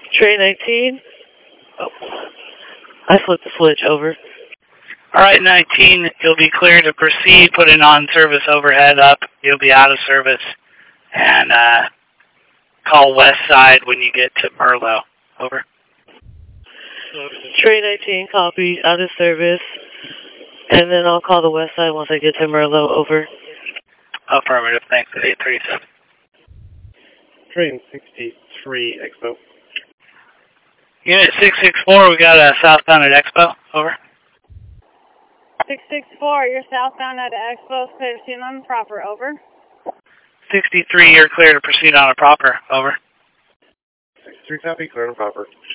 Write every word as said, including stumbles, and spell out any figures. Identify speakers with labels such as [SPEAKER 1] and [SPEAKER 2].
[SPEAKER 1] Train nineteen. Oh, I flipped the switch, over.
[SPEAKER 2] Alright, nineteen, you'll be clear to proceed, put in on service overhead up. You'll be out of service. And uh, call west side when you get to Merlo. Over.
[SPEAKER 1] Train nineteen, copy, out of service. And then I'll call the west side once I get to Merlo, over.
[SPEAKER 2] Affirmative, thanks, eight three seven.
[SPEAKER 3] Train sixty-three, Expo.
[SPEAKER 2] Unit six six four, we got a southbound at Expo, over.
[SPEAKER 4] six six four, you're southbound at Expo, clear to proceed on the proper, over.
[SPEAKER 2] sixty-three, you're clear to proceed on a proper, over.
[SPEAKER 3] sixty-three copy, clear and proper.